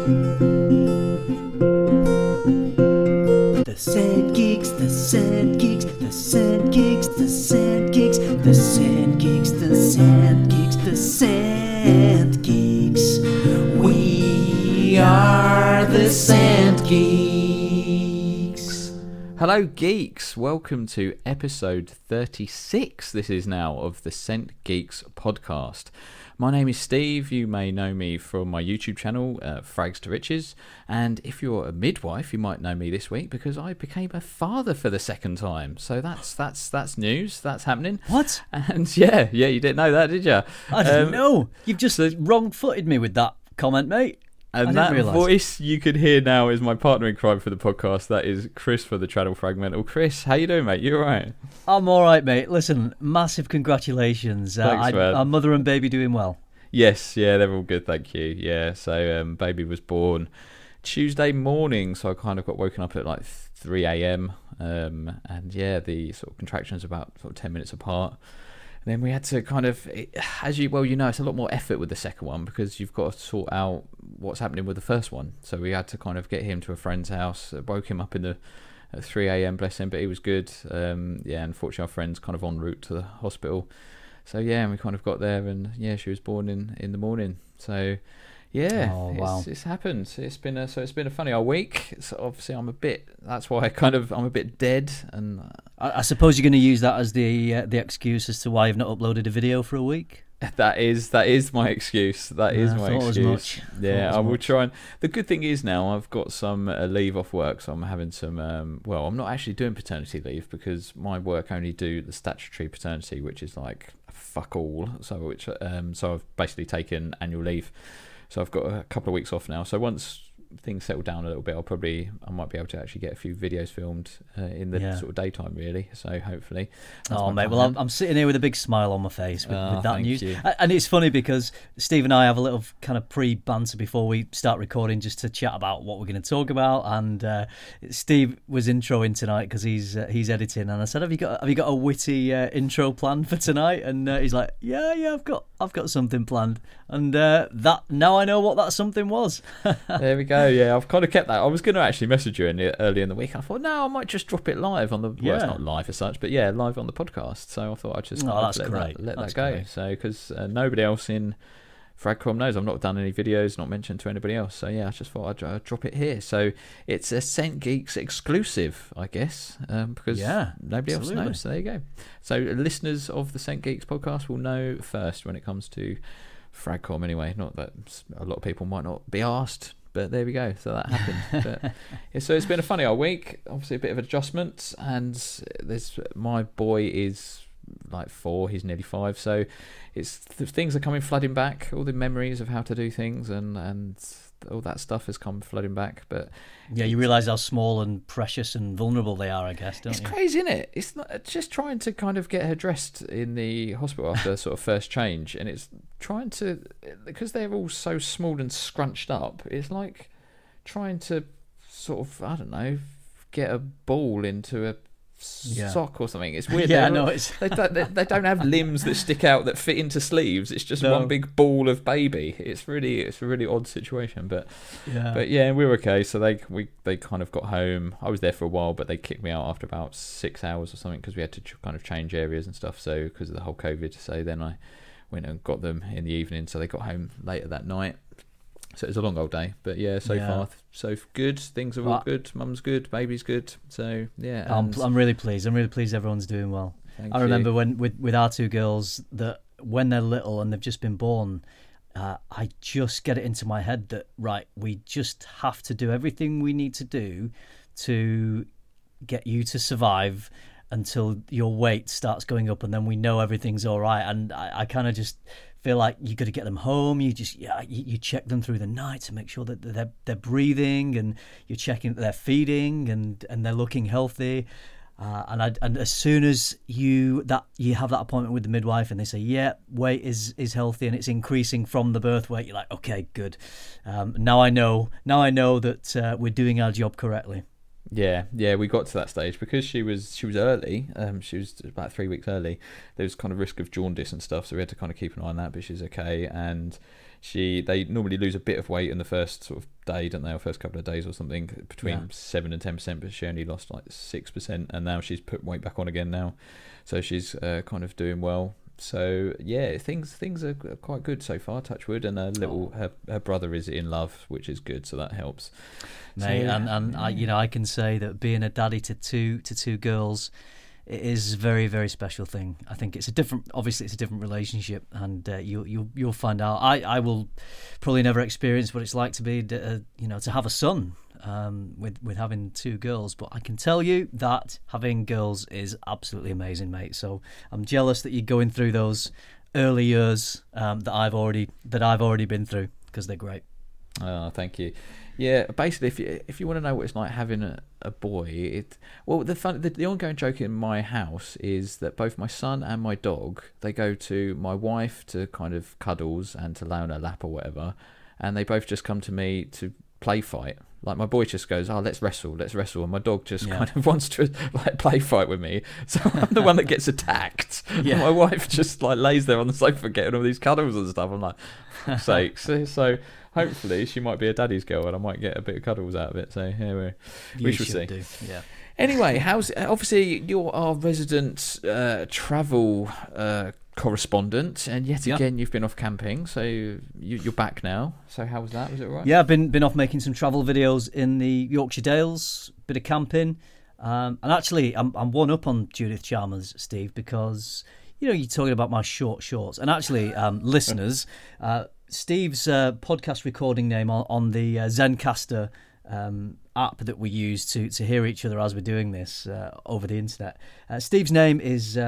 The Scent Geeks, the Scent Geeks, the Scent Geeks, the Scent Geeks, the Scent Geeks, the Scent Geeks, the Scent Geeks. We are the Scent Geeks. Hello geeks, welcome to episode 36, this is now, of the Scent Geeks podcast. My name is Steve, you may know me from my YouTube channel, Frags to Riches, and if you're a midwife, you might know me this week because I became a father for the second time. So that's news, that's happening. What? And yeah, you didn't know that, did you? I didn't know. You've just wrong-footed me with that comment, mate. And that voice you can hear now is my partner in crime for the podcast. That is Chris for the Channel Fragmental. Chris, how you doing, mate? You all right? I'm all right, mate. Listen, massive congratulations. Thanks, man. Our mother and baby doing well? Yes, yeah, they're all good, thank you. Yeah, so baby was born Tuesday morning, so I kind of got woken up at like 3 a.m. And yeah, the sort of contractions about 10 minutes apart. And then we had to kind of, as you well, you know, it's a lot more effort with the second one because you've got to sort out what's happening with the first one. So we had to kind of get him to a friend's house, woke him up at 3 a.m, bless him, but he was good. Yeah, unfortunately our friend's kind of en route to the hospital. So yeah, and we kind of got there and yeah, she was born in the morning. So yeah, wow. It's happened. It's been a funny old week. So obviously I'm a bit dead, and I suppose you're going to use that as the excuse as to why you've not uploaded a video for a week. That is my excuse. That is my excuse. Yeah, I will try. And the good thing is now I've got some leave off work, so I'm having some. Well, I'm not actually doing paternity leave because my work only do the statutory paternity, which is like fuck all. So I've basically taken annual leave. So I've got a couple of weeks off now. So once things settle down a little bit, I might be able to actually get a few videos filmed in the sort of daytime, really. So hopefully. Oh mate, well I'm sitting here with a big smile on my face with that news. You. And it's funny because Steve and I have a little kind of pre-banter before we start recording just to chat about what we're going to talk about. And Steve was introing tonight because he's editing, and I said, have you got a witty intro planned for tonight? And he's like, yeah, I've got something planned. And that now I know what that something was. There we go. Yeah, I've kind of kept that. I was going to actually message you early in the week. I thought, no, I might just drop it live on the. Well, it's not live as such, but yeah, live on the podcast. So I thought I'd just let that go. Great. So because nobody else in Fragcom knows, I've not done any videos, not mentioned to anybody else. So yeah, I just thought I'd drop it here. So it's a Scent Geeks exclusive, I guess, because nobody else knows. So there you go. So listeners of the Scent Geeks podcast will know first when it comes to Fragcom. Anyway, not that a lot of people might not be asked. But there we go. So that happened. But, so it's been a funny old week. Obviously, a bit of adjustment. And my boy is like 4. He's nearly 5. So things are coming flooding back. All the memories of how to do things and all that stuff has come flooding back. But yeah, you realise how small and precious and vulnerable they are, I guess, don't you? It's crazy, isn't it? It's not, just trying to kind of get her dressed in the hospital after sort of first change, and it's trying to, because they're all so small and scrunched up, it's like trying to sort of, I don't know, get a ball into a sock or something. It's weird. Yeah, I know. They don't have limbs that stick out that fit into sleeves. It's just one big ball of baby. It's a really odd situation. But yeah, we were okay. So they kind of got home. I was there for a while, but they kicked me out after about 6 hours or something because we had to kind of change areas and stuff. So because of the whole COVID. So then I went and got them in the evening. So they got home later that night. So it was a long old day, but yeah, so far so good. Things are all good. Mum's good, baby's good. So yeah, I'm really pleased. I'm really pleased everyone's doing well. I remember when with our 2 girls that when they're little and they've just been born, I just get it into my head that we just have to do everything we need to do to get you to survive until your weight starts going up, and then we know everything's all right. And I kind of just feel like you got to get them home. You just you check them through the night to make sure that they're breathing, and you're checking that they're feeding and they're looking healthy. And as soon as you have that appointment with the midwife and they say weight is healthy and it's increasing from the birth weight, you're like, okay, good. Now I know that we're doing our job correctly. Yeah, we got to that stage because she was early. She was about 3 weeks early. There was kind of risk of jaundice and stuff, so we had to kind of keep an eye on that. But she's okay, and they normally lose a bit of weight in the first sort of day, don't they, or first couple of days or something, between 7 and 10%. But she only lost like 6%, and now she's put weight back on again now, so she's kind of doing well. So yeah, things are quite good so far, touch wood, and her brother is in love, which is good, so that helps. Mate, so, and I can say that being a daddy to two girls, it is a very, very special thing. I think it's a different relationship, and you'll find out. I will probably never experience what it's like to be to have a son. With having two girls, but I can tell you that having girls is absolutely amazing, mate. So I'm jealous that you're going through those early years that I've already been through, because they're great. Oh, thank you. Yeah, basically, if you want to know what it's like having a boy, the ongoing joke in my house is that both my son and my dog, they go to my wife to kind of cuddles and to lay on her lap or whatever, and they both just come to me to play fight. Like my boy just goes, "Oh, let's wrestle," and my dog just kind of wants to like play fight with me. So I'm the one that gets attacked. Yeah. And my wife just like lays there on the sofa getting all these cuddles and stuff. I'm like, for sakes. So hopefully she might be a daddy's girl and I might get a bit of cuddles out of it. So yeah, we shall see. Do. Yeah. Anyway, obviously you're our resident travel correspondent, and yet again you've been off camping, so you're back now. So how was that? Was it all right? Yeah, I've been off making some travel videos in the Yorkshire Dales, bit of camping, and actually I'm one up on Judith Chalmers, Steve, because you're talking about my short shorts, and actually listeners, Steve's podcast recording name on the Zencaster app that we use to hear each other as we're doing this over the internet. Steve's name is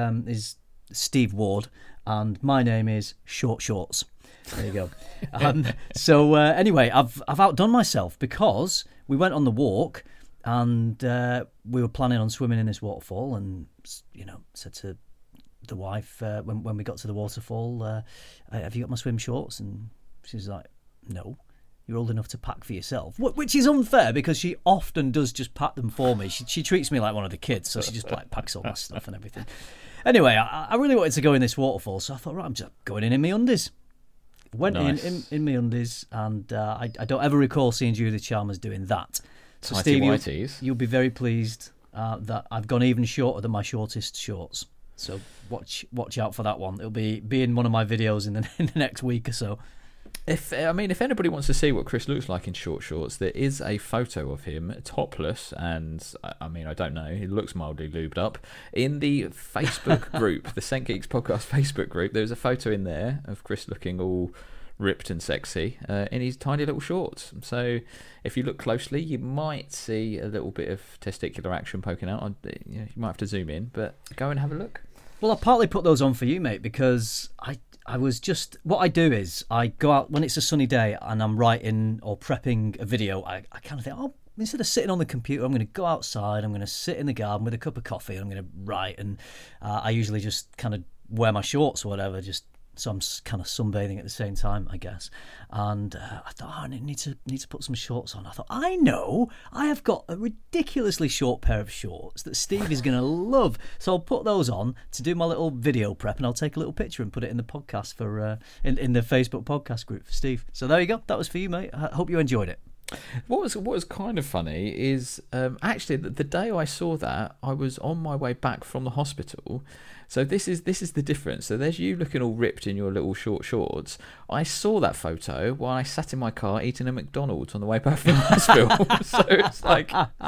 Steve Ward, and my name is Short Shorts. There you go. So anyway, I've outdone myself because we went on the walk, and we were planning on swimming in this waterfall, and said to the wife when we got to the waterfall, "Have you got my swim shorts?" And she's like, "No. You're old enough to pack for yourself," which is unfair because she often does just pack them for me. She treats me like one of the kids, so she just like packs all my stuff and everything. Anyway, I really wanted to go in this waterfall, so I thought, right, I'm just going in my undies. Went in my undies, and I don't ever recall seeing Judith Chalmers doing that. So Steve, you'll be very pleased that I've gone even shorter than my shortest shorts. So watch out for that one. It'll be in one of my videos in the next week or so. If anybody wants to see what Chris looks like in short shorts, there is a photo of him topless, and I don't know, he looks mildly lubed up. In the Facebook group, the St Geeks Podcast Facebook group, there's a photo in there of Chris looking all ripped and sexy in his tiny little shorts. So if you look closely, you might see a little bit of testicular action poking out. You might have to zoom in, but go and have a look. Well, I partly put those on for you, mate, because I was just... What I do is I go out when it's a sunny day and I'm writing or prepping a video. I kind of think, instead of sitting on the computer, I'm going to go outside, I'm going to sit in the garden with a cup of coffee, and I'm going to write. And I usually just kind of wear my shorts or whatever, just so I'm kind of sunbathing at the same time, I guess. And I thought, I need to put some shorts on. I thought, I know, I have got a ridiculously short pair of shorts that Steve is going to love. So I'll put those on to do my little video prep, and I'll take a little picture and put it in the podcast for in the Facebook podcast group for Steve. So there you go. That was for you, mate. I hope you enjoyed it. What was kind of funny is actually the day I saw that, I was on my way back from the hospital. So this is the difference. So there's you looking all ripped in your little short shorts. I saw that photo while I sat in my car eating a McDonald's on the way back from the hospital. So it's like,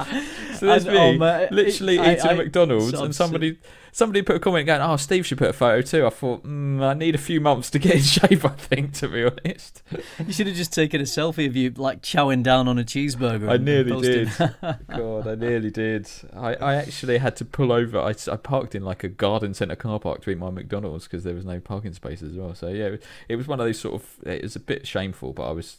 so there's me literally eating a McDonald's, and somebody put a comment going, "Oh, Steve should put a photo too." I thought, I need a few months to get in shape, I think, to be honest. You should have just taken a selfie of you like chowing down on a cheeseburger. I nearly did. God, I nearly did. I actually had to pull over. I parked in like a garden centre car park to eat my McDonald's because there was no parking spaces as well. So yeah, it was one of those sort of, it was a bit shameful, but I was,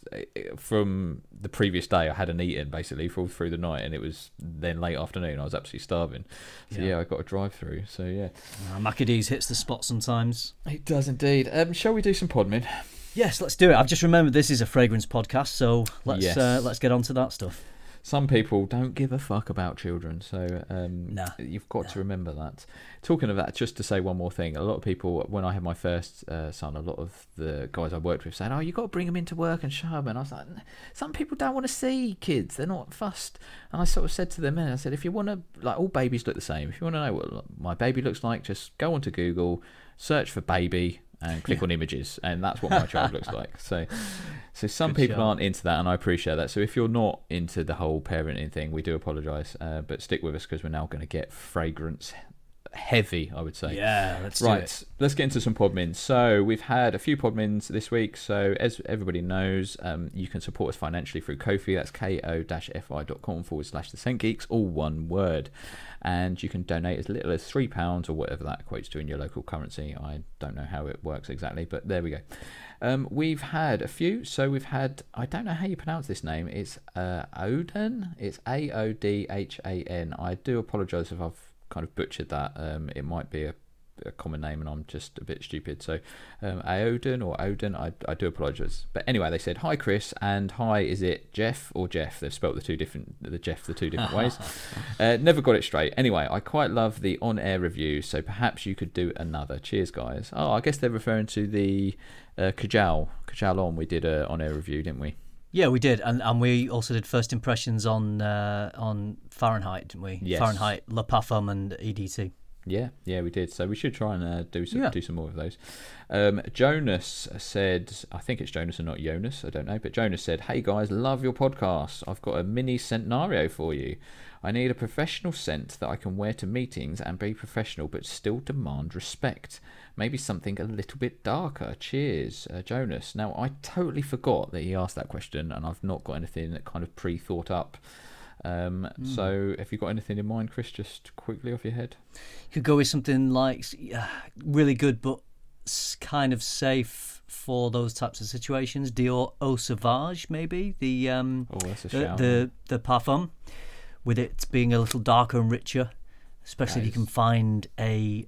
from the previous day, I hadn't eaten basically all through the night, and it was then late afternoon. I was absolutely starving. So yeah, I got a drive through. So yeah, Maccadees hits the spot sometimes. It does indeed. Shall we do some Podmin? Yes, let's do it. I've just remembered this is a fragrance podcast, so let's get on to that stuff. some people don't give a fuck about children, so you've got to remember that. Talking of that, just to say one more thing, a lot of people, when I had my first son, a lot of the guys I worked with said, "Oh, you got to bring them into work and show them." And I was like, some people don't want to see kids; they're not fussed. And I sort of said to them, I said, if you want to, like, all babies look the same. If you want to know what my baby looks like, just go onto Google, search for baby, and click on images, and that's what my child looks like. So some Good people aren't into that, and I appreciate that. So if you're not into the whole parenting thing, we do apologise, but stick with us because we're now going to get fragrance heavy, I would say. Yeah, let's do it. Let's get into some podmins. So we've had a few podmins this week. So as everybody knows, you can support us financially through Ko-fi. That's ko-fi.com/thescentgeeks, all one word. And you can donate as little as £3 or whatever that equates to in your local currency. I don't know how it works exactly, but there we go. We've had a few. So we've had, I don't know how you pronounce this name. It's Odin. It's Aodhan. I do apologise if I've kind of butchered that. It might be a common name and I'm just a bit stupid. So Aodin or Odin, I do apologise. But anyway, they said, "Hi Chris," and "Hi, is it Jeff or Jeff?" They've spelt the two different ways. Never got it straight. Anyway, I quite love the on-air review, so perhaps you could do another. Cheers, guys. Oh, I guess they're referring to the Kajal on. We did a on-air review, didn't we? Yeah, we did, and we also did first impressions on Fahrenheit, didn't we? Yes. Fahrenheit, Le Parfum, and EDT. Yeah, we did. So we should try and do some more of those. Jonas said, I think it's Jonas and not Jonas, I don't know, but Jonas said, "Hey guys, love your podcast. I've got a mini scenario for you. I need a professional scent that I can wear to meetings and be professional but still demand respect. Maybe something a little bit darker. Cheers, Jonas." Now, I totally forgot that he asked that question, and I've not got anything that kind of pre-thought up. So have you got anything in mind, Chris, just quickly off your head? You could go with something like really good but kind of safe for those types of situations. Dior Eau Sauvage, maybe, that's a shout. The Parfum, with it being a little darker and richer, especially if you can find a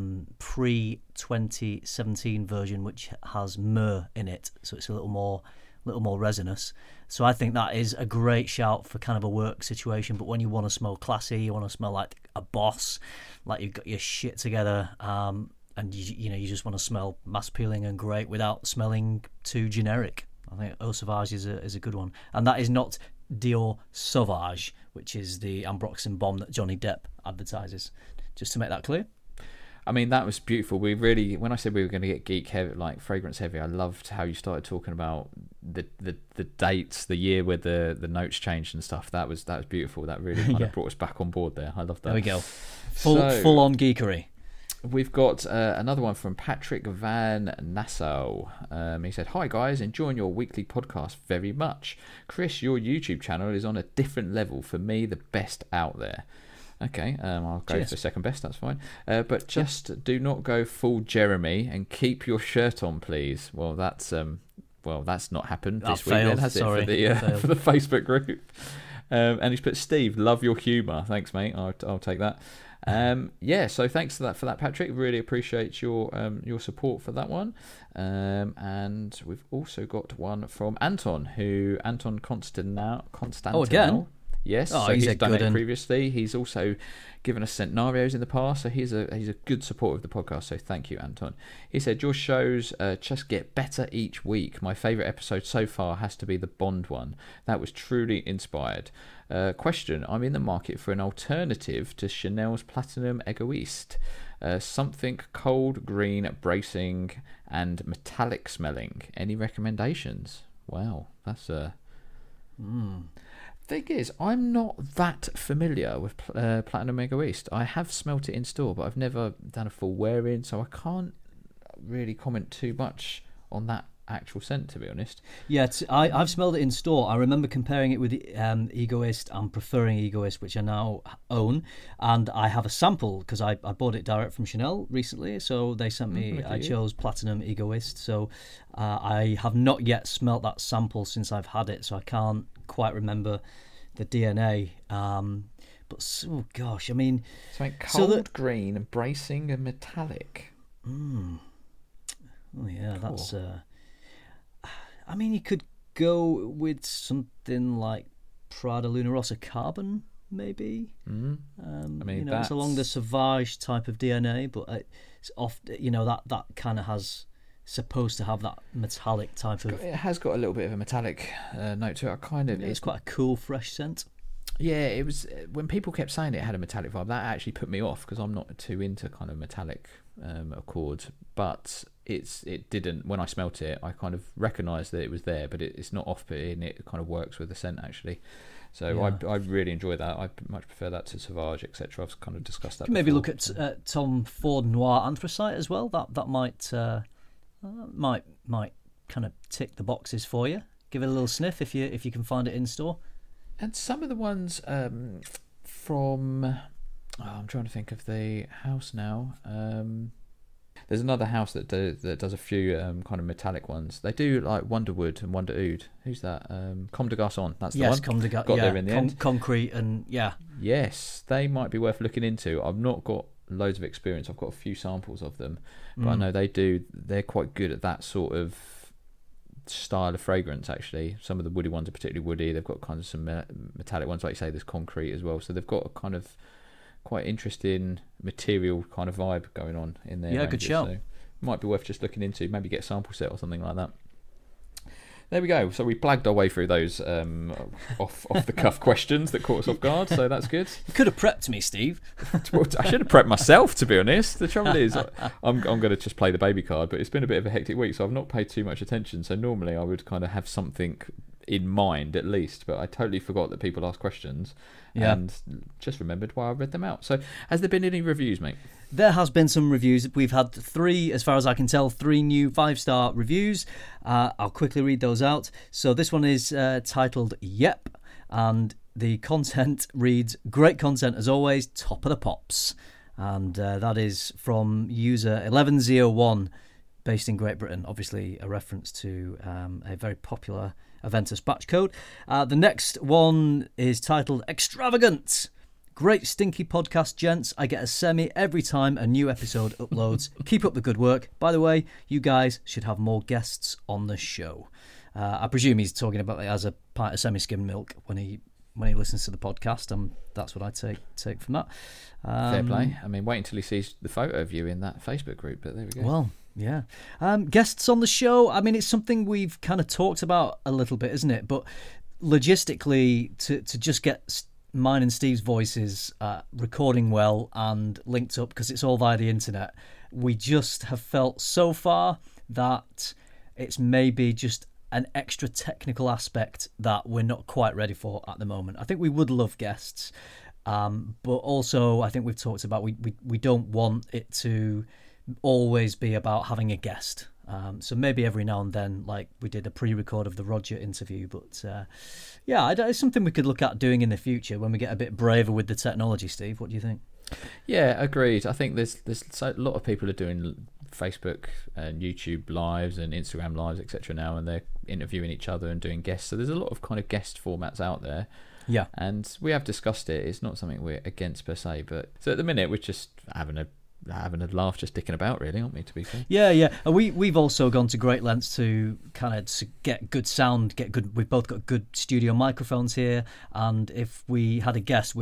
pre-2017 version which has myrrh in it, so it's a little more resinous. So I think that is a great shout for kind of a work situation. But when you want to smell classy, you want to smell like a boss, like you've got your shit together, and you just want to smell mass appealing and great without smelling too generic. I think Eau Sauvage is a good one, and that is not Dior Sauvage, which is the Ambroxan bomb that Johnny Depp advertises. Just to make that clear. I mean, that was beautiful. We really, when I said we were going to get geek heavy, like fragrance heavy, I loved how you started talking about the dates, the year where the notes changed and stuff. That was beautiful. That really kind of brought us back on board there. I loved that. There we go. Full on geekery. We've got another one from Patrick Van Nassau. He said, "Hi guys, enjoying your weekly podcast very much. Chris, your YouTube channel is on a different level. For me, the best out there." Okay, I'll go for second best, that's fine. But just do not go full Jeremy and keep your shirt on, please. Well, that's not happened this week then, has it, for the Facebook group? And he's put, "Steve, love your humour." Thanks, mate. I'll take that. So thanks for that, Patrick. Really appreciate your support for that one. And we've also got one from Anton Constantinel. Oh, again? Yes, so he's done it previously. He's also given us scenarios in the past, so he's a good supporter of the podcast, so thank you, Anton. He said, "Your shows just get better each week. My favourite episode so far has to be the Bond one. That was truly inspired. Question, I'm in the market for an alternative to Chanel's Platinum Egoiste. Something cold, green, bracing, and metallic smelling. Any recommendations?" Wow, that's a... Thing is, I'm not that familiar with Platinum Egoiste. I have smelt it in store, but I've never done a full wear-in, so I can't really comment too much on that actual scent, to be honest. Yeah, I've smelled it in store. I remember comparing it with Egoist and preferring Egoist, which I now own, and I have a sample because I bought it direct from Chanel recently, so they sent me, I chose Platinum Egoist, so I have not yet smelt that sample since I've had it, so I can't quite remember the DNA. But oh gosh, I mean, something cold, green, and bracing and metallic. Oh yeah, cool. That's. I mean, you could go with something like Prada Luna Rossa Carbon, maybe. Mm-hmm. It's along the Sauvage type of DNA, but it's often, that kind of has supposed to have that metallic type of. It has got a little bit of a metallic note to it. It's quite a cool, fresh scent. Yeah, it was when people kept saying it had a metallic vibe. That actually put me off because I'm not too into kind of metallic accords. But it didn't. When I smelt it, I kind of recognised that it was there, but it's not off-putting. It kind of works with the scent actually. So yeah. I really enjoy that. I much prefer that to Sauvage, etc. I've kind of discussed that. Maybe before. Look at Tom Ford Noir Anthracite as well. That might kind of tick the boxes for you. Give it a little sniff if you can find it in store. And some of the ones from I'm trying to think of the house now. There's another house that does a few kind of metallic ones. They do like Wonderwood and Wonder Oud. Who's that? Comme des Garçons. That's the one. Yes, Comme des Garçons. Got there in the end. Concrete and yeah. Yes, they might be worth looking into. I've not got loads of experience. I've got a few samples of them, but I know they're quite good at that sort of style of fragrance. Actually, some of the woody ones are particularly woody. They've got kind of some metallic ones, like you say. There's concrete as well, so they've got a kind of quite interesting material kind of vibe going on in there. Yeah, good shout. So might be worth just looking into. Maybe get a sample set or something like that. There we go. So we blagged our way through those off the cuff questions that caught us off guard. So that's good. You could have prepped me, Steve. I should have prepped myself, to be honest. The trouble is, I'm going to just play the baby card, but it's been a bit of a hectic week, so I've not paid too much attention. So normally I would kind of have something in mind at least, but I totally forgot that people ask questions and just remembered why I read them out. So has there been any reviews, mate? There has been some reviews. We've had 3, as far as I can tell, 3 new 5-star reviews. I'll quickly read those out. So this one is titled Yep, and the content reads, great content as always, top of the pops. And that is from user 1101, based in Great Britain, obviously a reference to a very popular Aventus batch code. The next one is titled Extravagant. Great stinky podcast, gents. I get a semi every time a new episode uploads. Keep up the good work. By the way, you guys should have more guests on the show. I presume he's talking about it as a pint of semi-skimmed milk when he listens to the podcast, and that's what I take from that. Fair play. I mean, wait until he sees the photo of you in that Facebook group, but there we go. Well, yeah. Guests on the show, I mean, it's something we've kind of talked about a little bit, isn't it? But logistically, to just get mine and Steve's voices recording well and linked up, because it's all via the internet, we just have felt so far that it's maybe just an extra technical aspect that we're not quite ready for at the moment. I think we would love guests, but also I think we've talked about we don't want it to always be about having a guest. So maybe every now and then, like we did a pre-record of the Roger interview, but yeah, it's something we could look at doing in the future when we get a bit braver with the technology. Steve, what do you think? Yeah, agreed. I think there's a lot of people are doing Facebook and YouTube lives and Instagram lives, etc. now, and they're interviewing each other and doing guests. So there's a lot of kind of guest formats out there. Yeah, and we have discussed it. It's not something we're against per se, but so at the minute we're just having a laugh, just dicking about, really, aren't we, to be fair? Yeah. And we've also gone to great lengths to kind of get good sound, we've both got good studio microphones here, and if we had a guest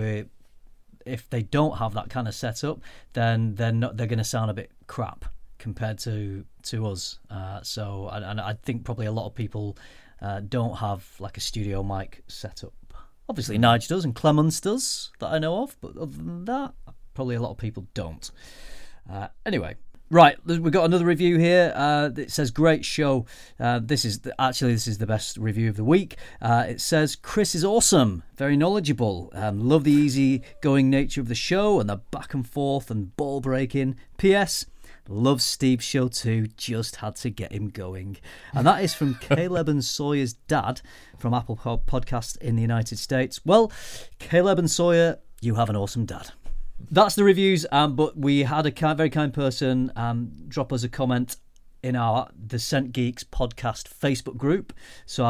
if they don't have that kind of setup, then they're going to sound a bit crap compared to us. So I think probably a lot of people don't have like a studio mic setup. Obviously Nige does and Clemens does, that I know of, but other than that, probably a lot of people don't. Anyway, right, we've got another review here. It says, great show. This is the best review of the week. It says, Chris is awesome, very knowledgeable. Love the easy-going nature of the show and the back and forth and ball breaking. P.S. Love Steve's show too, just had to get him going. And that is from Caleb and Sawyer's dad from Apple Podcast in the United States. Well, Caleb and Sawyer, you have an awesome dad. That's the reviews, but we had a very kind person drop us a comment in the Scent Geeks podcast Facebook group. So,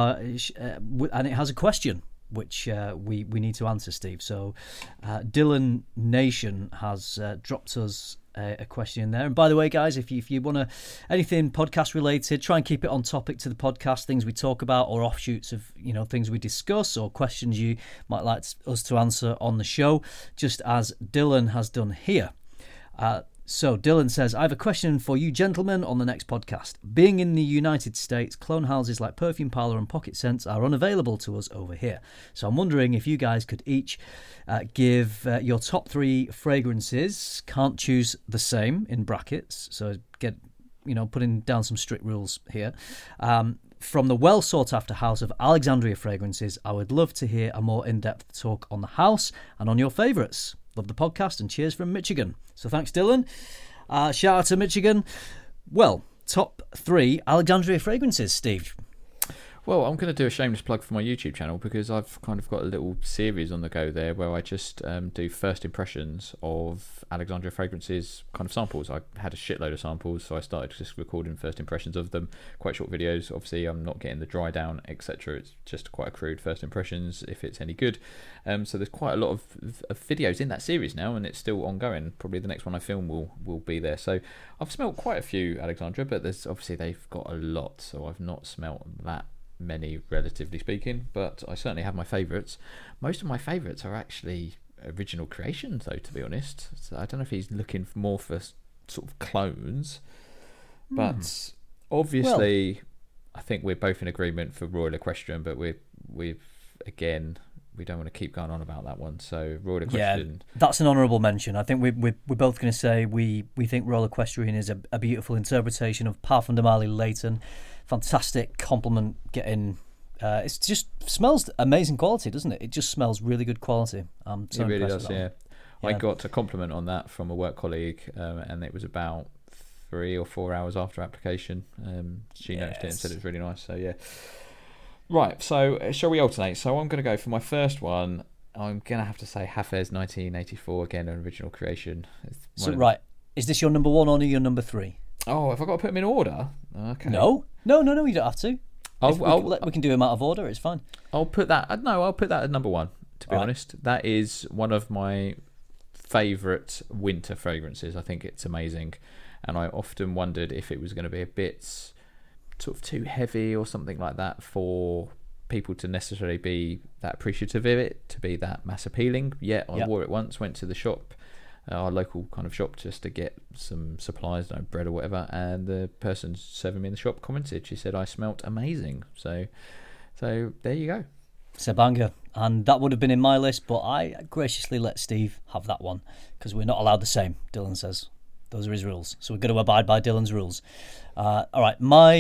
and it has a question which we need to answer, Steve. So, Dylan Nation has dropped us a question in there. And by the way, guys, if you want to anything podcast related, try and keep it on topic to the podcast, things we talk about or offshoots of things we discuss or questions you might like us to answer on the show, just as Dylan has done here. So Dylan says, I have a question for you gentlemen on the next podcast. Being in the United States, clone houses like Perfume Parlour and Pocket Scents are unavailable to us over here. So I'm wondering if you guys could each give your top 3 fragrances. Can't choose the same in brackets. So get, putting down some strict rules here. From the well sought after house of Alexandria Fragrances, I would love to hear a more in-depth talk on the house and on your favourites. Love the podcast and cheers from Michigan. So thanks, Dylan. Shout out to Michigan. Well, top 3 Alexandria Fragrances, Steve. Well, I'm going to do a shameless plug for my YouTube channel because I've kind of got a little series on the go there where I just do first impressions of Alexandria Fragrances kind of samples. I had a shitload of samples, so I started just recording first impressions of them. Quite short videos. Obviously, I'm not getting the dry down, etc. It's just quite a crude first impressions, if it's any good. So there's quite a lot of videos in that series now, and it's still ongoing. Probably the next one I film will be there. So I've smelt quite a few Alexandria, but there's obviously they've got a lot, so I've not smelt that many, relatively speaking, but I certainly have my favourites. Most of my favourites are actually original creations, though, to be honest. So I don't know if he's looking more for sort of clones, but obviously I think we're both in agreement for Royal Equestrian, but we've again, we don't want to keep going on about that one. So Royal Equestrian, that's an honourable mention. I think we're both going to say we think Royal Equestrian is a beautiful interpretation of Parfum de Marly Leighton. Fantastic compliment getting. It just smells amazing quality, doesn't it? It just smells really good quality. It really does, yeah. I got a compliment on that from a work colleague, and it was about 3 or 4 hours after application. She noticed it and said it was really nice. So yeah. Right, so shall we alternate? So I'm going to go for my first one. I'm going to have to say Hafez 1984, again, an original creation. Right, is this your number 1 or your number 3? Oh, have I got to put them in order? Okay. No, you don't have to. We can do them out of order, it's fine. I'll put that at number 1, to be honest. That is one of my favourite winter fragrances. I think it's amazing. And I often wondered if it was going to be a bit sort of too heavy or something like that for people to necessarily be that appreciative of it, to be that mass appealing. Yet I wore it once, went to the shop, our local kind of shop, just to get some supplies, bread or whatever, and the person serving me in the shop commented. She said I smelt amazing. So there you go. It's a banger, and that would have been in my list, but I graciously let Steve have that one because we're not allowed the same, Dylan says. Those are his rules, so we're going to abide by Dylan's rules. All right,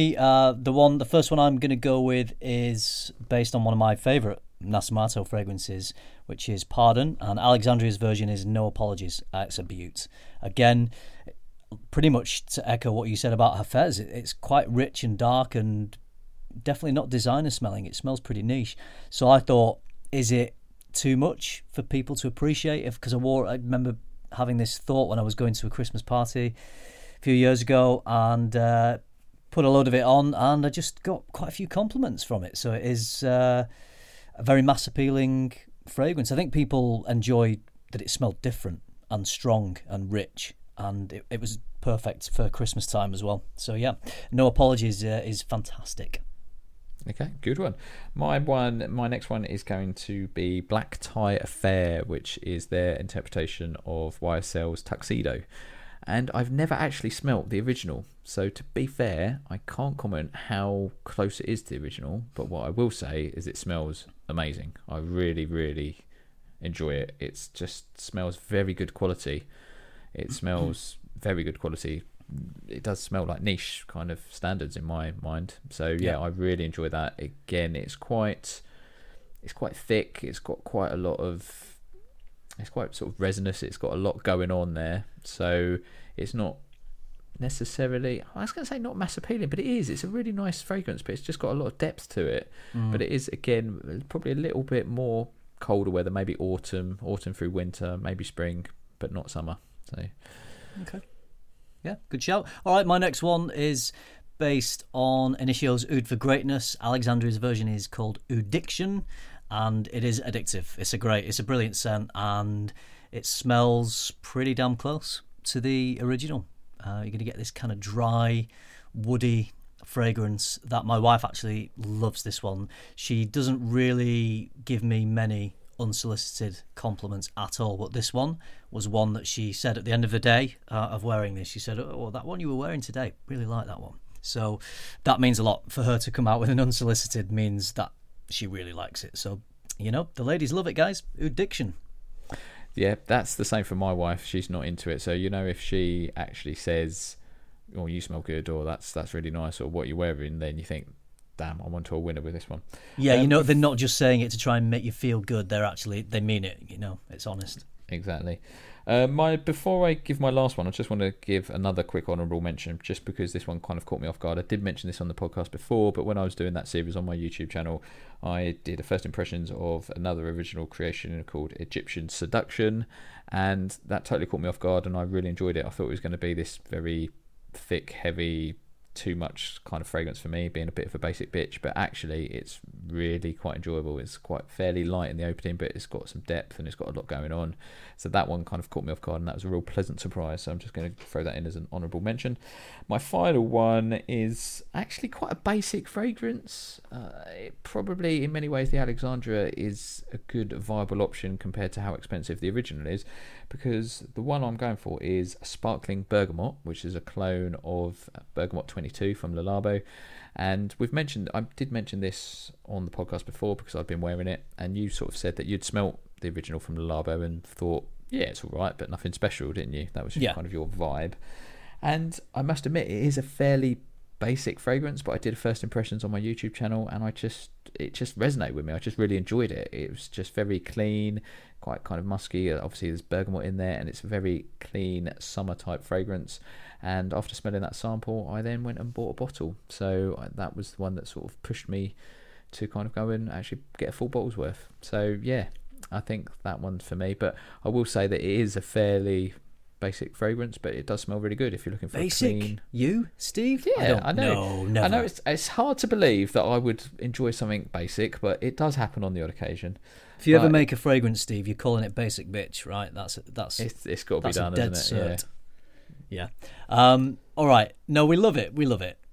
the first one I'm going to go with is based on one of my favourite Nasomatto fragrances, which is Pardon, and Alexandria's version is No Apologies. It's a beaut. Again, pretty much to echo what you said about Hafez, it's quite rich and dark and definitely not designer smelling. It smells pretty niche. So I thought, is it too much for people to appreciate? Because I remember having this thought when I was going to a Christmas party a few years ago and put a load of it on, and I just got quite a few compliments from it. So it is a very mass appealing fragrance. I think people enjoy that it smelled different and strong and rich, and it was perfect for Christmas time as well. So yeah, No Apologies is fantastic. Okay, good one. My next one is going to be Black Tie Affair, which is their interpretation of YSL's Tuxedo. And I've never actually smelt the original, so to be fair, I can't comment how close it is to the original, but what I will say is it smells amazing. I really, really enjoy it. It just smells very good quality. It smells very good quality. It does smell like niche kind of standards in my mind. So yeah, I really enjoy that. Again, it's quite thick. It's got quite a lot of... It's quite sort of resinous. It's got a lot going on there. So it's not necessarily... I was going to say not mass appealing, but it is. It's a really nice fragrance, but it's just got a lot of depth to it. But it is, again, probably a little bit more colder weather, maybe autumn through winter, maybe spring, but not summer. So okay. Yeah, good shout. All right, my next one is based on Initio's Oud for Greatness. Alexandria's version is called Oudiction, and it is addictive. It's a brilliant scent, and it smells pretty damn close to the original. You're going to get this kind of dry, woody fragrance that my wife actually loves. This one, she doesn't really give me many unsolicited compliments at all, but this one was one that she said at the end of the day of wearing this, she said, "Oh, that one you were wearing today, really like that one." So that means a lot. For her to come out with an unsolicited means that she really likes it. So, the ladies love it, guys. Oud Diction. Yeah, that's the same for my wife. She's not into it. So, if she actually says, "Oh, you smell good," or that's really nice, or "What you're wearing," then you think, damn, I'm onto a winner with this one. Yeah, they're not just saying it to try and make you feel good. They mean it. It's honest. Exactly. Before I give my last one, I just want to give another quick honourable mention, just because this one kind of caught me off guard. I did mention this on the podcast before, but when I was doing that series on my YouTube channel, I did a first impressions of another original creation called Egyptian Seduction, and that totally caught me off guard, and I really enjoyed it. I thought it was going to be this very thick, heavy, too much kind of fragrance for me, being a bit of a basic bitch, but actually it's really quite enjoyable. It's quite fairly light in the opening, but it's got some depth and it's got a lot going on. So that one kind of caught me off guard, and that was a real pleasant surprise. So I'm just going to throw that in as an honourable mention. My final one is actually quite a basic fragrance. Probably in many ways the Alexandria is a good viable option compared to how expensive the original is, because the one I'm going for is a Sparkling Bergamot, which is a clone of Bergamot 22 from Le Labo. And I did mention this on the podcast before because I've been wearing it, and you sort of said that you'd smelt the original from Le Labo and thought, yeah, it's all right, but nothing special, didn't you? That was kind of your vibe. And I must admit, it is a fairly basic fragrance, but I did first impressions on my YouTube channel, and it just resonated with me. I just really enjoyed it. It was just very clean, quite kind of musky. Obviously there's bergamot in there, and it's a very clean summer type fragrance. And after smelling that sample, I then went and bought a bottle. So that was the one that sort of pushed me to kind of go and actually get a full bottle's worth. So yeah, I think that one's for me. But I will say that it is a fairly basic fragrance, but it does smell really good if you're looking for basic. A clean. You, Steve? Yeah, I know. No, never. I know it's hard to believe that I would enjoy something basic, but it does happen on the odd occasion. If you ever make a fragrance, Steve, you're calling it basic bitch, right? It's got to be done, isn't it? Cert. Yeah. All right. No, we love it. We love it.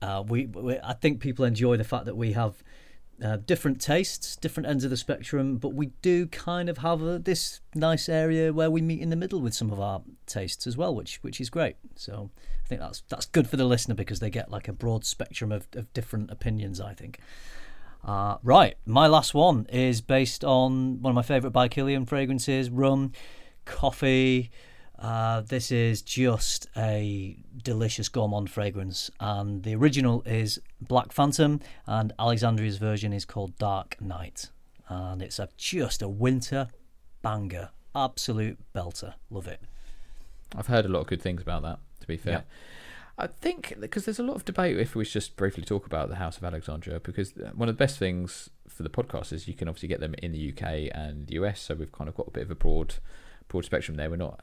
I think people enjoy the fact that we have different tastes, different ends of the spectrum, but we do kind of have this nice area where we meet in the middle with some of our tastes as well, which is great. So I think that's good for the listener because they get like a broad spectrum of different opinions, I think. Right. My last one is based on one of my favourite By Kilian fragrances, rum, coffee. This is just a delicious gourmand fragrance, and the original is Black Phantom, and Alexandria's version is called Dark Night, and it's just a winter banger, absolute belter. Love it. I've heard a lot of good things about that, to be fair. Yeah. I think because there's a lot of debate if we just briefly talk about the House of Alexandria, because one of the best things for the podcast is you can obviously get them in the UK and the US, so we've kind of got a bit of a broad spectrum there. We're not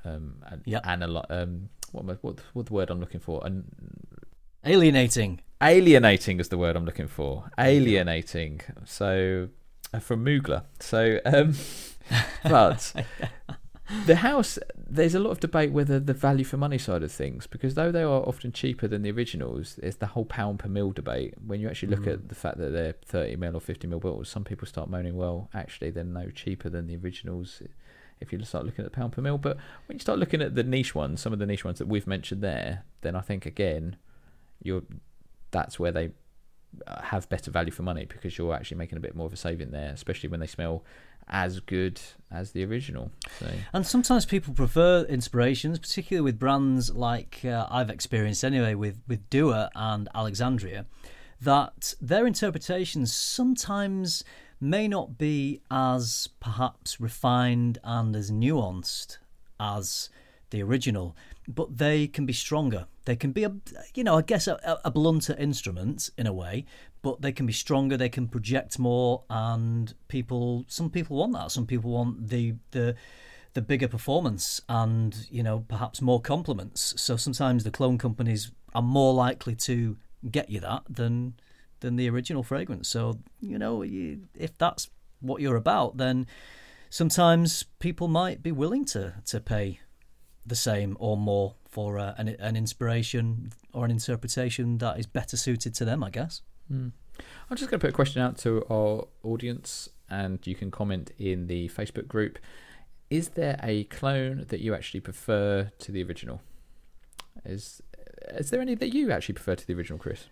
what the word I'm looking for? Alienating is the word I'm looking for. Alienating. So from Mugler. So but the house, there's a lot of debate whether the value for money side of things, because though they are often cheaper than the originals, there's the whole pound per mil debate. When you actually look at the fact that they're 30ml or 50ml bottles, some people start moaning, well, actually they're no cheaper than the originals if you start looking at the pound per mil. But when you start looking at the niche ones, some of the niche ones that we've mentioned there, then I think again that's where they have better value for money, because you're actually making a bit more of a saving there, especially when they smell as good as the original. So. And sometimes people prefer inspirations, particularly with brands like I've experienced anyway with Dua and Alexandria, that their interpretations sometimes may not be as perhaps refined and as nuanced as the original, but they can be stronger. They can be a blunter instrument in a way, but they can be stronger. They can project more, and some people want that. Some people want the bigger performance and perhaps more compliments. So sometimes the clone companies are more likely to get you that than the original fragrance. So if that's what you're about, then sometimes people might be willing to pay the same or more for an inspiration or an interpretation that is better suited to them, I guess. I'm just going to put a question out to our audience, and you can comment in the Facebook group. Is there a clone that you actually prefer to the original? Is there any that you actually prefer to the original, Chris?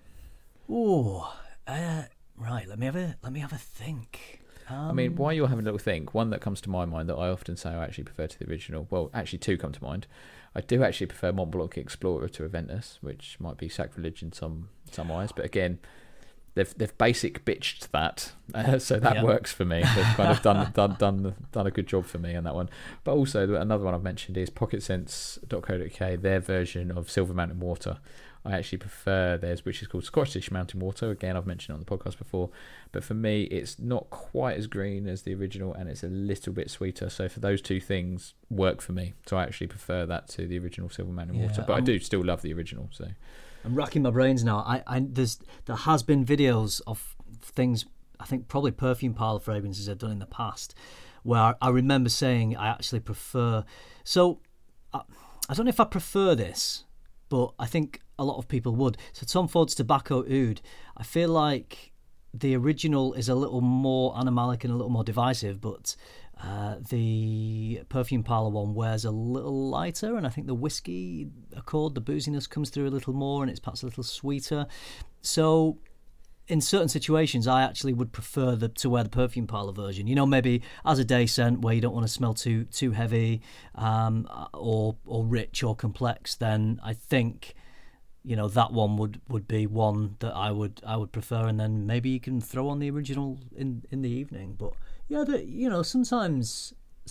Right. Let me have a think. I mean, while you're having a little think, one that comes to my mind that I often say I actually prefer to the original. Well, actually, two come to mind. I do actually prefer Mont Blanc Explorer to Aventus, which might be sacrilege in some eyes, but again, they've basic bitched that, so that works for me. They've kind of done a good job for me on that one. But also another one I've mentioned is PocketSense.co.uk. Their version of Silver Mountain Water. I actually prefer theirs, which is called Scottish Mountain Water. Again, I've mentioned it on the podcast before, but for me, it's not quite as green as the original, and it's a little bit sweeter. So for those two things, work for me. So I actually prefer that to the original Silver Mountain Water, but I do still love the original. So I'm racking my brains now. There has been videos of things, I think probably Perfume Parlour fragrances have done in the past, where I remember saying I actually prefer. So I don't know if I prefer this, but I think a lot of people would. So Tom Ford's Tobacco Oud, I feel like the original is a little more animalic and a little more divisive, but the Perfume Parlour one wears a little lighter, and I think the whiskey accord, the booziness comes through a little more, and it's perhaps a little sweeter. So in certain situations, I actually would prefer to wear the Perfume Parlour version. You know, maybe as a day scent where you don't want to smell too heavy or rich or complex, then I think, you know, that one would be one that I would prefer, and then maybe you can throw on the original in the evening. But yeah, you know, sometimes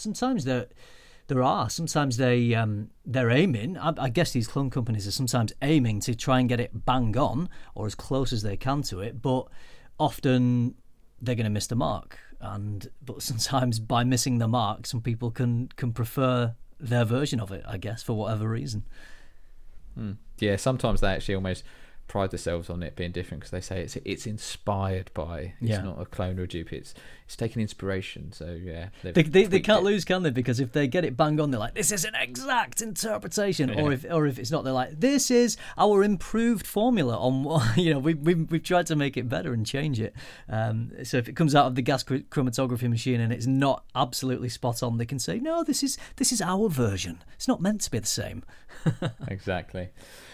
they're aiming. I guess these clone companies are sometimes aiming to try and get it bang on or as close as they can to it, but often they're going to miss the mark. But sometimes by missing the mark, some people can prefer their version of it, I guess, for whatever reason. Yeah, sometimes they actually almost pride themselves on it being different because they say it's inspired by. It's not a clone or a dupe. It's taking inspiration. So yeah, they can't lose, can they? Because if they get it bang on, they're like, this is an exact interpretation. Yeah. Or if it's not, they're like, this is our improved formula on. You know, we've tried to make it better and change it. So if it comes out of the gas chromatography machine and it's not absolutely spot on, they can say, no, this is our version. It's not meant to be the same. Exactly.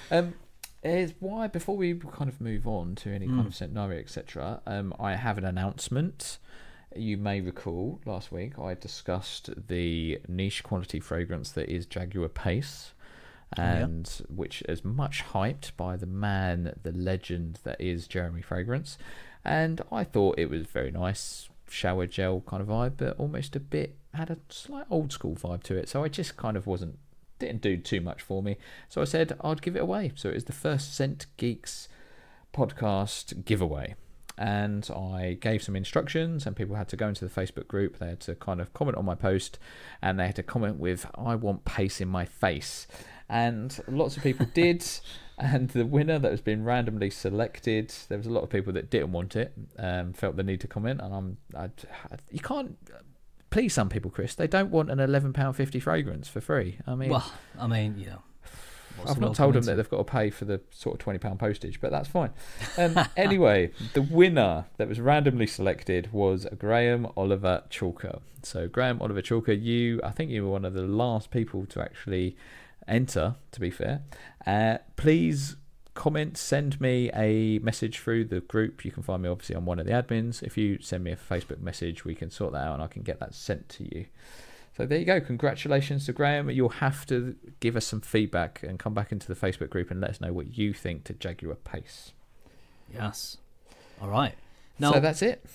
Is why, before we kind of move on to any kind of scenario, etc., I have an announcement. You may recall last week I discussed the niche quality fragrance that is Jaguar Pace, which is much hyped by the man, the legend that is Jeremy Fragrance, and I thought it was very nice, shower gel kind of vibe, but almost had a slight old school vibe to it. So I just kind of didn't do too much for me, so I said I'd give it away. So it was the first Scent Geeks podcast giveaway, and I gave some instructions, and people had to go into the Facebook group. They had to kind of comment on my post, and they had to comment with "I want Pace in my face," and lots of people did. And the winner that has been randomly selected, there was a lot of people that didn't want it, felt the need to comment, and you can't please some people, Chris. They don't want an £11.50 fragrance for free. I mean, you know, I've not told them that they've got to pay for the sort of £20 postage, but that's fine. Anyway, the winner that was randomly selected was Graham Oliver Chalker. So Graham Oliver Chalker, I think you were one of the last people to actually enter, to be fair. Please comment, send me a message through the group. You can find me obviously on one of the admins. If you send me a Facebook message, we can sort that out and I can get that sent to you. So there you go. Congratulations to Graham. You'll have to give us some feedback and come back into the Facebook group and let us know what you think to Jaguar Pace. Yes. All right. Now, so that's it.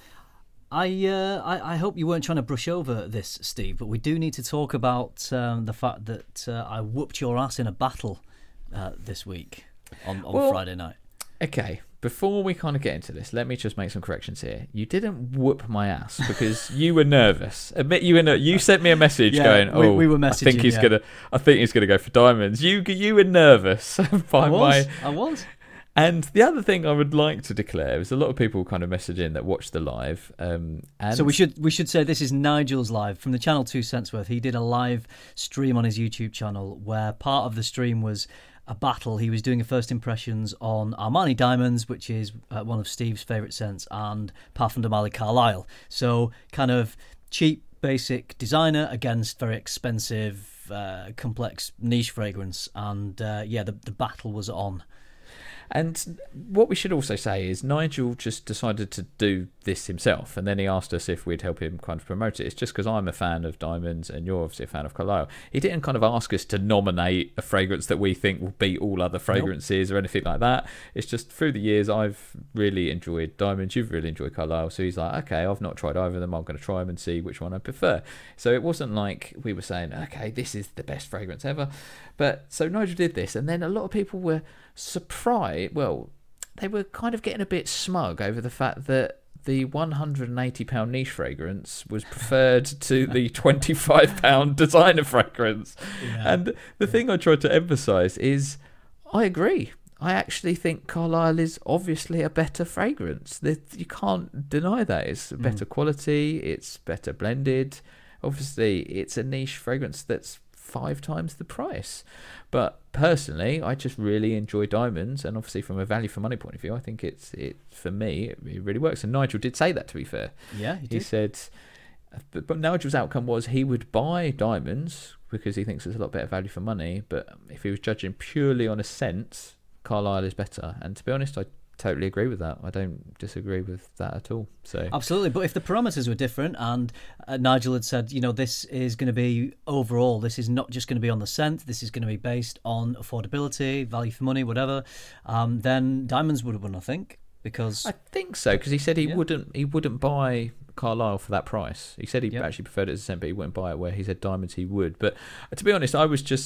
I hope you weren't trying to brush over this, Steve, but we do need to talk about the fact that I whooped your ass in a battle this week on Friday night. Okay, before we kind of get into this, let me just make some corrections here. You didn't whoop my ass because you were nervous. Admit you were. You sent me a message going, "Oh, we were messaging, I think he's gonna go for diamonds." You were nervous by I was. And the other thing I would like to declare is a lot of people kind of message in that watch the live. And so we should say this is Nigel's live from the channel 2 Centsworth. He did a live stream on his YouTube channel where part of the stream was a battle. He was doing a first impressions on Armani Diamonds, which is one of Steve's favourite scents, and Parfum de Marly Carlisle. So kind of cheap, basic designer against very expensive, complex niche fragrance. And the battle was on. And what we should also say is Nigel just decided to do this himself, and then he asked us if we'd help him kind of promote it. It's just because I'm a fan of Diamonds and you're obviously a fan of Carlisle. He didn't kind of ask us to nominate a fragrance that we think will beat all other fragrances or anything like that. It's just through the years I've really enjoyed Diamonds, you've really enjoyed Carlisle, so he's like, okay, I've not tried either of them, I'm going to try them and see which one I prefer. So it wasn't like we were saying, okay, this is the best fragrance ever. But so Nigel did this, and then a lot of people were surprised. Well, they were kind of getting a bit smug over the fact that the £180 niche fragrance was preferred to the £25 designer fragrance. Yeah. And the thing I tried to emphasise is I agree. I actually think Carlisle is obviously a better fragrance. You can't deny that. It's better quality, it's better blended. Obviously, it's a niche fragrance that's 5 times the price. But personally, I just really enjoy Diamonds, and obviously from a value for money point of view, I think it for me it really works. And Nigel did say that, to be fair. Yeah, he said, but Nigel's outcome was he would buy Diamonds because he thinks it's a lot better value for money. But if he was judging purely on a scent, Carlisle is better. And to be honest, I totally agree with that. I don't disagree with that at all. So absolutely. But if the parameters were different and Nigel had said, this is going to be overall, this is not just going to be on the scent, this is going to be based on affordability, value for money, whatever, then Diamonds would have won, I think. Because I think so, because he said he wouldn't buy Carlisle for that price. He said he actually preferred it as a scent, but he wouldn't buy it, where he said Diamonds he would. But to be honest, I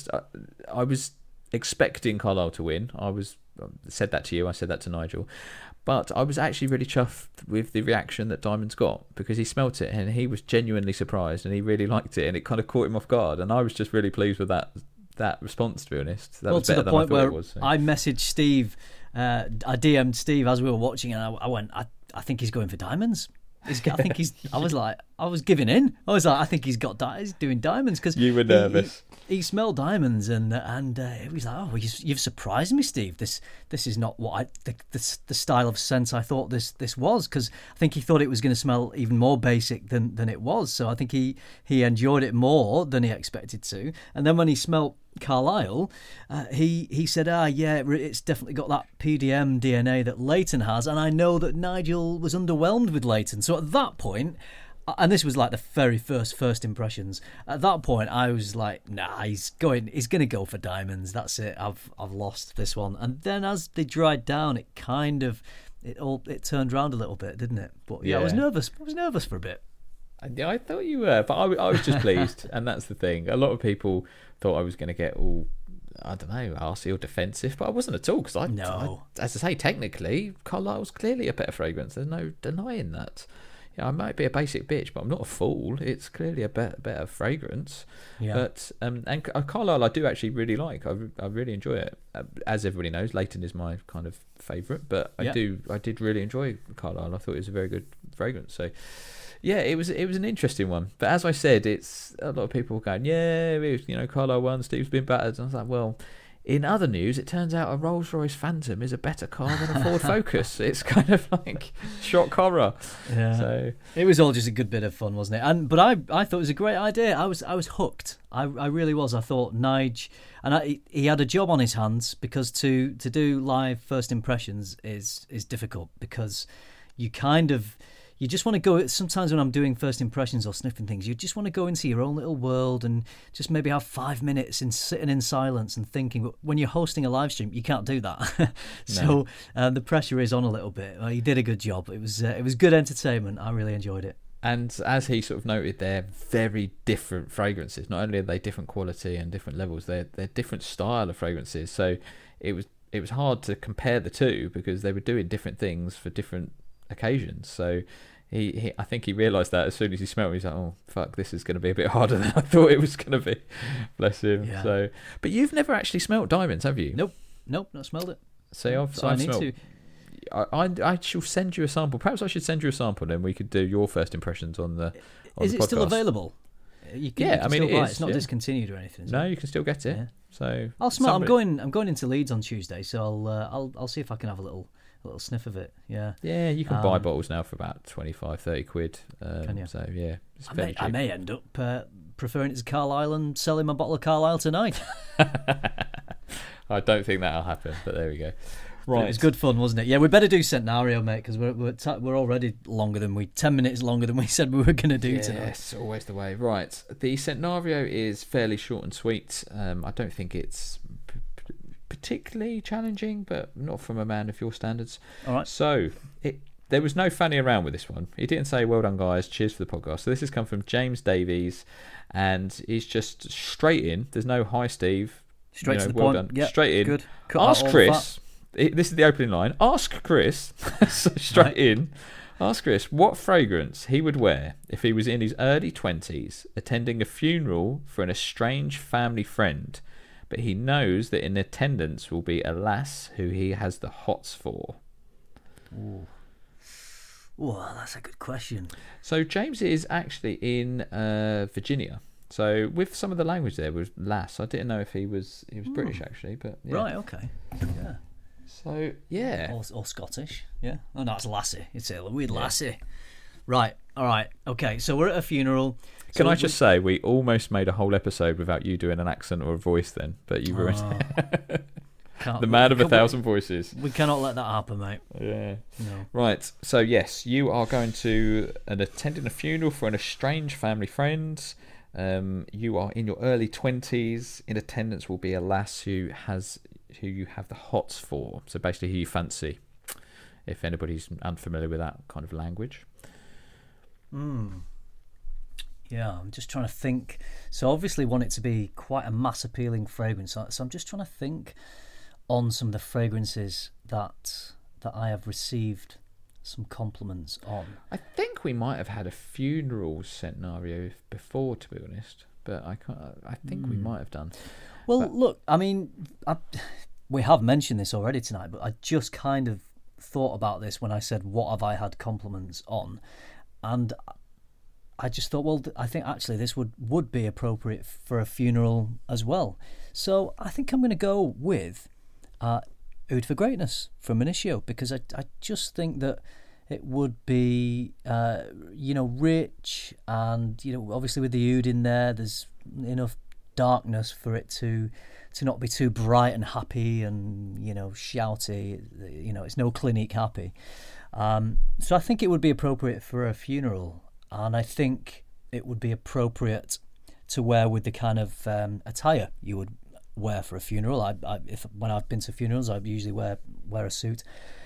was expecting Carlisle to win. I said that to you, I said that to Nigel, but I was actually really chuffed with the reaction that Diamonds got, because he smelt it and he was genuinely surprised and he really liked it, and it kind of caught him off guard, and I was just really pleased with that response, to be honest. That was better to the point where it was, so. I messaged Steve, I DM'd Steve as we were watching, and I went, I think he's going for Diamonds. I was giving in. I was like, I think he's doing Diamonds, because you were nervous. He smelled Diamonds, and he was like, oh, you've surprised me, Steve. This is not what the style of scent I thought this was, because I think he thought it was going to smell even more basic than it was. So I think he enjoyed it more than he expected to. And then when he smelled Carlisle, he said, it's definitely got that PDM DNA that Leighton has, and I know that Nigel was underwhelmed with Leighton. So at that point, and this was like the very first impressions, at that point I was like, nah, he's going to go for Diamonds. That's it. I've lost this one. And then as they dried down, it kind of it turned around a little bit, didn't it? But yeah, I was nervous for a bit. Yeah, I thought you were, but I was just pleased, and that's the thing. A lot of people thought I was going to get all, I don't know, arsey or defensive, but I wasn't at all, because I, as I say, technically, Carlisle's clearly a better fragrance. There's no denying that. I might be a basic bitch, but I'm not a fool. It's clearly a better fragrance. Yeah. But and Carlisle, I do actually really like. I really enjoy it. As everybody knows, Leighton is my kind of favourite, but I did really enjoy Carlisle. I thought it was a very good fragrance. So yeah, it was an interesting one. But as I said, it's a lot of people going, Carlisle won, Steve's been battered. And I was like, well, in other news, it turns out a Rolls-Royce Phantom is a better car than a Ford Focus. It's kind of like shock horror. Yeah. So it was all just a good bit of fun, wasn't it? But I thought it was a great idea. I was hooked. I really was. I thought Nige, and he had a job on his hands, because to do live first impressions is difficult, because you just want to go, sometimes when I'm doing first impressions or sniffing things, you just want to go into your own little world and just maybe have 5 minutes in sitting in silence and thinking. But when you're hosting a live stream, you can't do that. So the pressure is on a little bit. He did a good job. It was good entertainment. I really enjoyed it. And as he sort of noted, they're very different fragrances. Not only are they different quality and different levels, they're different style of fragrances. So it was hard to compare the two, because they were doing different things for different occasions. So I think he realised that as soon as he smelled it. He's like, oh fuck, this is going to be a bit harder than I thought it was going to be. Bless him. Yeah. So, but you've never actually smelled Diamonds, have you? Nope, not smelled it. I've smelled. I shall send you a sample. Perhaps I should send you a sample, then we could do your first impressions on the. Is it still available? It's not discontinued or anything. No, you can still get it. Yeah. So I'll smell. I'm going into Leeds on Tuesday, so I'll see if I can have a little sniff of it. Yeah. Yeah, you can buy bottles now for about 25-30 quid. Can you? So yeah, I may end up preferring it to Carlisle and selling my bottle of Carlisle tonight. I don't think that'll happen, but there we go. Right, it was good fun, wasn't it? Yeah, we better do Centenario, mate, because we're already 10 minutes longer than we said we were going to do tonight. Yes, always the way. Right, the Centenario is fairly short and sweet. I don't think it's particularly challenging, but not from a man of your standards. All right. So there was no fanning around with this one. He didn't say, "Well done, guys. Cheers for the podcast." So this has come from James Davies, and he's just straight in. There's no "Hi, Steve." Straight to the point. Done. Yep, straight in. Good. Ask Chris. This is the opening line. Ask Chris, straight in, ask Chris what fragrance he would wear if he was in his early 20s attending a funeral for an estranged family friend, but he knows that in attendance will be a lass who he has the hots for. Ooh. Well, that's a good question. So James is actually in Virginia. So with some of the language there was lass. I didn't know if he was British actually, but yeah. Right, okay. Yeah. So, yeah. Or Scottish, yeah. Oh, no, it's lassie. It's a weird lassie. Right, all right. Okay, so we're at a funeral. Can I just say, we almost made a whole episode without you doing an accent or a voice then, but you ruined it. The man of 1,000 voices. We cannot let that happen, mate. Yeah. No. Right, so yes, you are going to attending a funeral for an estranged family friend. You are in your early 20s. In attendance will be a lass who you have the hots for. So basically who you fancy, if anybody's unfamiliar with that kind of language. Yeah, I'm just trying to think. So obviously want it to be quite a mass appealing fragrance. So I'm just trying to think on some of the fragrances that I have received some compliments on. I think we might have had a funeral Centenario before, to be honest, but I think we might have done. Well, look, I mean, we have mentioned this already tonight, but I just kind of thought about this when I said, what have I had compliments on? And I just thought, well, I think actually this would be appropriate for a funeral as well. So I think I'm going to go with Oud for Greatness from Initio, because I just think that it would be, rich, and, obviously with the oud in there, there's enough darkness for it to not be too bright and happy and, shouty. It's no Clinique happy. So I think it would be appropriate for a funeral, and I think it would be appropriate to wear with the kind of attire you would wear for a funeral. When I've been to funerals, I usually wear a suit.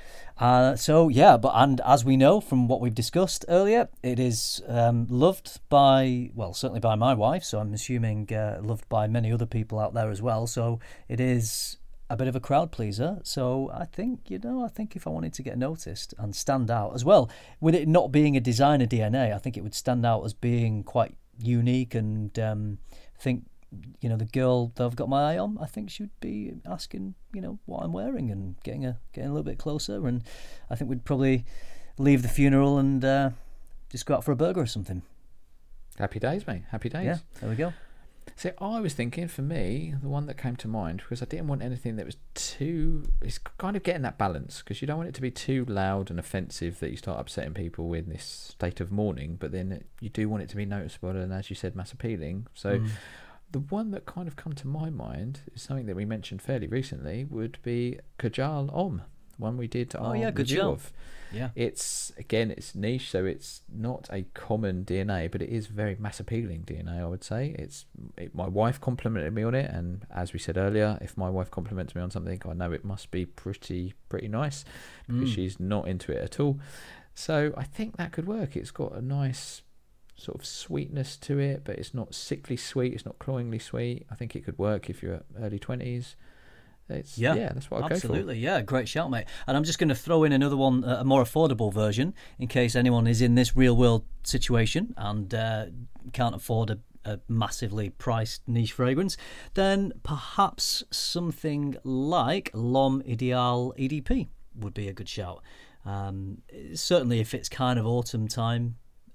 And as we know from what we've discussed earlier, it is loved by, well, certainly by my wife, so I'm assuming loved by many other people out there as well. So it is a bit of a crowd pleaser. So I think if I wanted to get noticed and stand out as well, with it not being a designer DNA, I think it would stand out as being quite unique, and think, the girl that I've got my eye on, I think she would be asking, what I'm wearing and getting a little bit closer. And I think we'd probably leave the funeral and just go out for a burger or something. Happy days, mate. Happy days. Yeah, there we go. See, I was thinking, for me, the one that came to mind, because I didn't want anything that was too... It's kind of getting that balance, because you don't want it to be too loud and offensive that you start upsetting people in this state of mourning, but then you do want it to be noticeable and, as you said, mass appealing. So... The one that kind of come to my mind is something that we mentioned fairly recently, would be Kajal Om, the one we did our review of. Yeah. It's niche, so it's not a common DNA, but it is very mass appealing DNA, I would say. My wife complimented me on it, and as we said earlier, if my wife compliments me on something, I know it must be pretty nice, because she's not into it at all. So I think that could work. It's got a nice sort of sweetness to it, but it's not sickly sweet, it's not cloyingly sweet. I think it could work if you're early 20s. That's what I'd go for. Absolutely, yeah, great shout, mate. And I'm just going to throw in another one, a more affordable version, in case anyone is in this real world situation and can't afford a massively priced niche fragrance, then perhaps something like L'Homme Ideal EDP would be a good shout. Certainly if it's kind of autumn time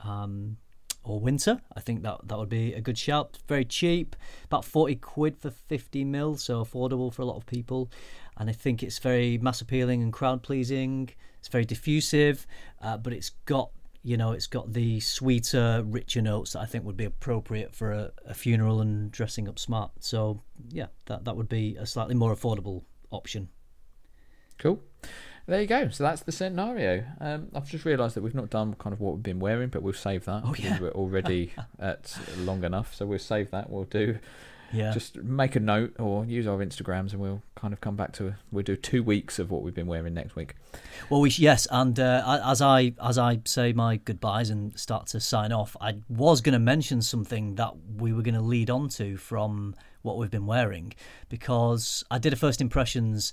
or winter, I think that would be a good shout. Very cheap, about 40 quid for 50 ml, so affordable for a lot of people. And I think it's very mass appealing and crowd pleasing. It's very diffusive, but it's got the sweeter, richer notes that I think would be appropriate for a funeral and dressing up smart. So yeah, that would be a slightly more affordable option. Cool. There you go. So that's the scenario. I've just realised that we've not done kind of what we've been wearing, but we'll save that. Oh, yeah. We're already at long enough, so we'll save that. We'll do... Yeah. Just make a note or use our Instagrams, and we'll kind of come back to. We'll do 2 weeks of what we've been wearing next week. Well, yes, and as I say my goodbyes and start to sign off, I was going to mention something that we were going to lead on to from what we've been wearing, because I did a first impressions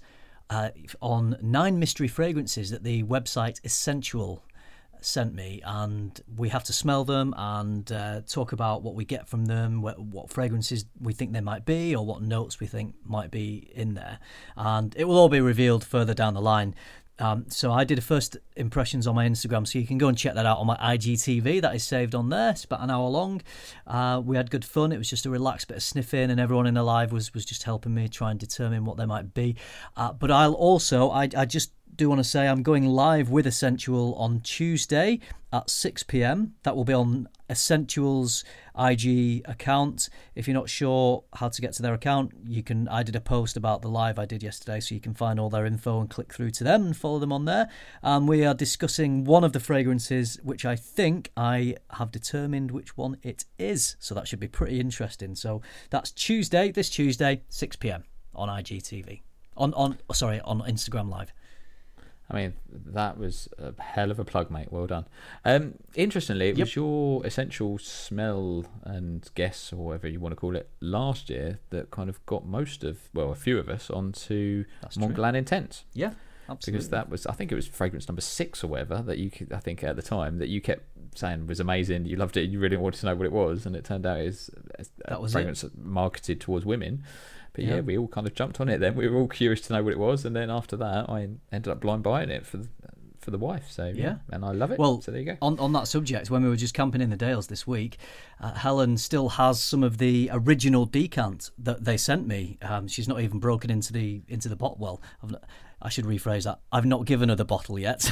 on 9 mystery fragrances that the website Essensual sent me, and we have to smell them and talk about what we get from them, what fragrances we think they might be, or what notes we think might be in there, and it will all be revealed further down the line. So I did a first impressions on my Instagram, so you can go and check that out on my IGTV. That is saved on there. It's about an hour long. We had good fun. It was just a relaxed bit of sniffing, and everyone in the live was just helping me try and determine what they might be. But I'll also, I just do want to say I'm going live with Essensual on Tuesday at 6 p.m. That will be on Essensual's IG account. If you're not sure how to get to their account, I did a post about the live I did yesterday, so you can find all their info and click through to them and follow them on there. We are discussing one of the fragrances, which I think I have determined which one it is, so that should be pretty interesting. So that's this Tuesday 6 p.m. on IGTV on Instagram Live. I mean, that was a hell of a plug, mate. Well done. Interestingly, it was your essential smell and guess, or whatever you want to call it, last year that kind of got a few of us onto Montglan Intense. Yeah, absolutely. Because that was, I think it was fragrance number 6 or whatever that I think at the time that you kept saying was amazing. You loved it. You really wanted to know what it was, and it turned out it was fragrance marketed towards women. But yeah, we all kind of jumped on it then. We were all curious to know what it was, and then after that, I ended up blind buying it for the wife. So yeah, and I love it. Well, so there you go. On that subject, when we were just camping in the Dales this week, Helen still has some of the original decant that they sent me. She's not even broken into the bottle. Well, I should rephrase that. I've not given her the bottle yet.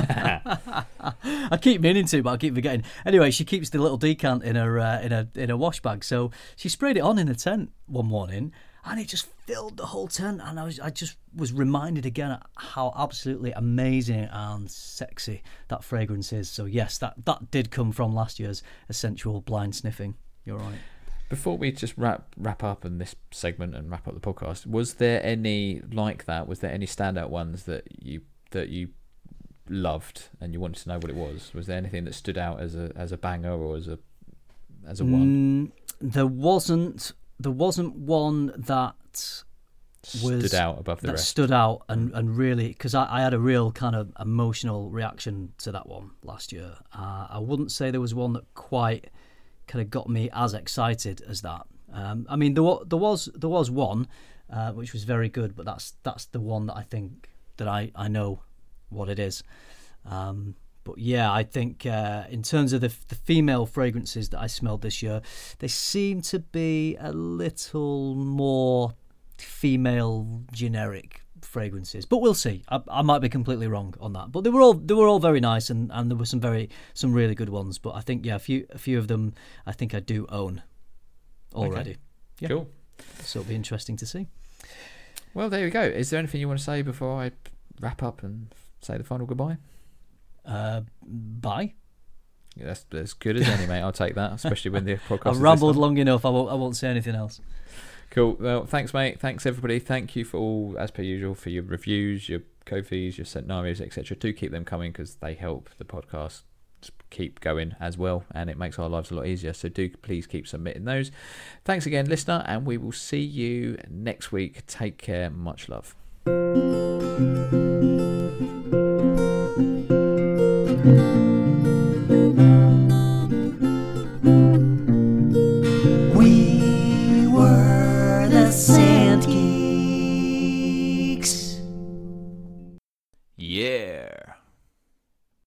I keep meaning to, but I keep forgetting. Anyway, she keeps the little decant in her in a wash bag. So she sprayed it on in the tent one morning, and it just filled the whole tent. And I just was reminded again how absolutely amazing and sexy that fragrance is. So yes, that did come from last year's Essensual blind sniffing. You're right. Before we just wrap up in this segment and wrap up the podcast, was there any like that? Was there any standout ones that you loved and you wanted to know what it was? Was there anything that stood out as a banger or as a one? There wasn't one that stood out above the rest. Stood out and really, because I had a real kind of emotional reaction to that one last year. I wouldn't say there was one that quite kind of got me as excited as that. I mean, there was one which was very good, but that's the one that I think that I know what it is. But yeah, I think in terms of the female fragrances that I smelled this year, they seem to be a little more female generic fragrances, but we'll see. I might be completely wrong on that, but they were all very nice, and there were some really good ones. But I think a few of them I think I do own already. Okay. Yeah. Cool. So it'll be interesting to see. Well, there you go. Is there anything you want to say before I wrap up and say the final goodbye? Bye. Yeah, that's as good as any, mate. I'll take that, especially when the podcast. I've rambled long enough. I won't say anything else. Cool. Well, thanks, mate. Thanks, everybody. Thank you for all, as per usual, for your reviews, your Ko-fis, your scenarios, etc. Do keep them coming because they help the podcast keep going as well, and it makes our lives a lot easier. So do please keep submitting those. Thanks again, listener, and we will see you next week. Take care. Much love.